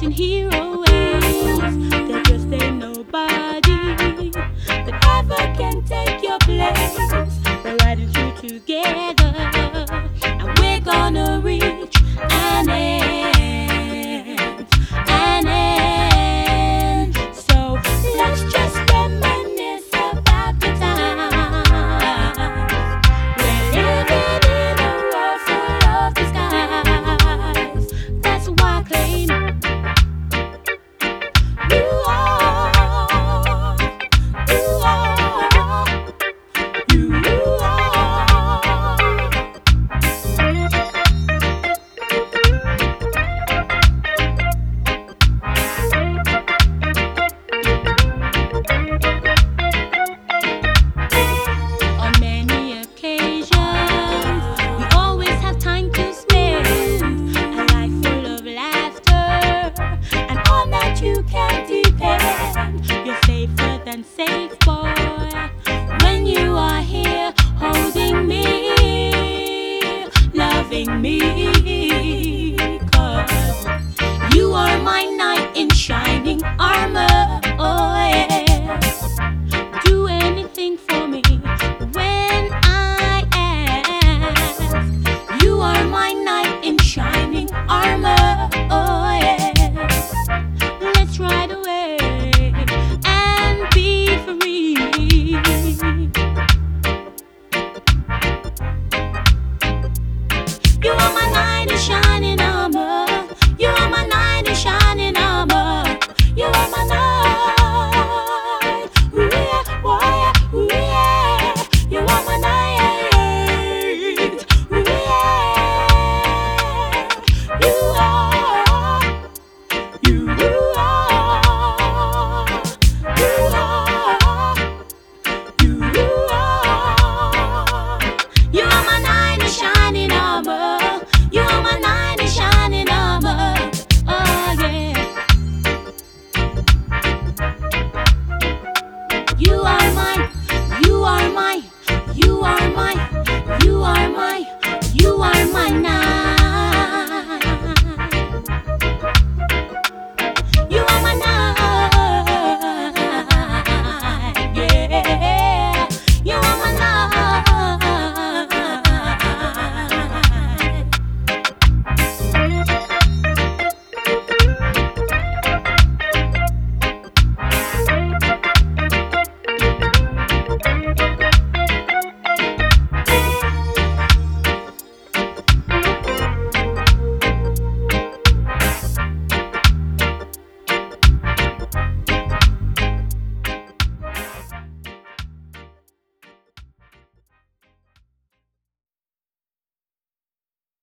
in hero ways. There just ain't nobody that ever can take your place. We're riding through together, and we're gonna reach an end, an end. So let's just reminisce about the time we're living in a world full of disguise. That's why I claim you are, you are, you are. On many occasions, we always have time to spend, a life full of laughter, and on that you can depend. You're safer than safe, boy, when you are here holding me, loving me, 'cause you are my knight in shining armor. Oh yeah, do anything for me when I ask. You are my knight in shining armor.